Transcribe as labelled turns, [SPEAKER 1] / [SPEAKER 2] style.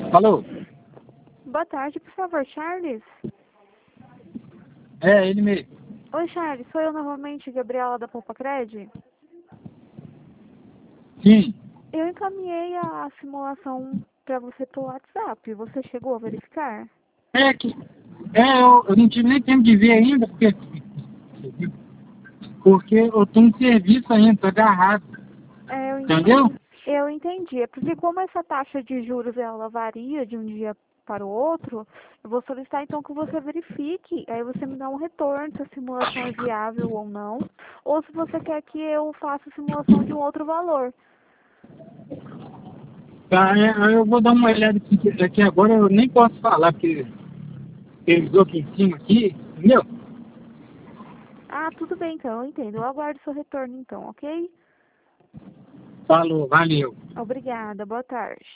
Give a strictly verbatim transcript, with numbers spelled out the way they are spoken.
[SPEAKER 1] Alô?
[SPEAKER 2] Boa tarde, por favor, Charles.
[SPEAKER 1] É, ele mesmo.
[SPEAKER 2] Oi, Charles, sou eu novamente, Gabriela da Poupa Cred.
[SPEAKER 1] Sim.
[SPEAKER 2] Eu encaminhei a simulação para você pelo WhatsApp. Você chegou a verificar?
[SPEAKER 1] É que. É, eu, eu não tive nem tempo de ver ainda, porque. Porque eu tô em serviço ainda, tô agarrado.
[SPEAKER 2] É, eu
[SPEAKER 1] Entendeu?
[SPEAKER 2] entendi. Eu entendi. É porque como essa taxa de juros ela varia de um dia para o outro, eu vou solicitar então que você verifique. Aí você me dá um retorno se a simulação é viável ou não. Ou se você quer que eu faça a simulação de um outro valor.
[SPEAKER 1] Tá, é, eu vou dar uma olhada aqui, que aqui agora eu nem posso falar, porque pesou aqui em cima aqui, entendeu?
[SPEAKER 2] Ah, tudo bem então, eu entendo. Eu aguardo seu retorno então, ok?
[SPEAKER 1] Falou, valeu.
[SPEAKER 2] Obrigada, boa tarde.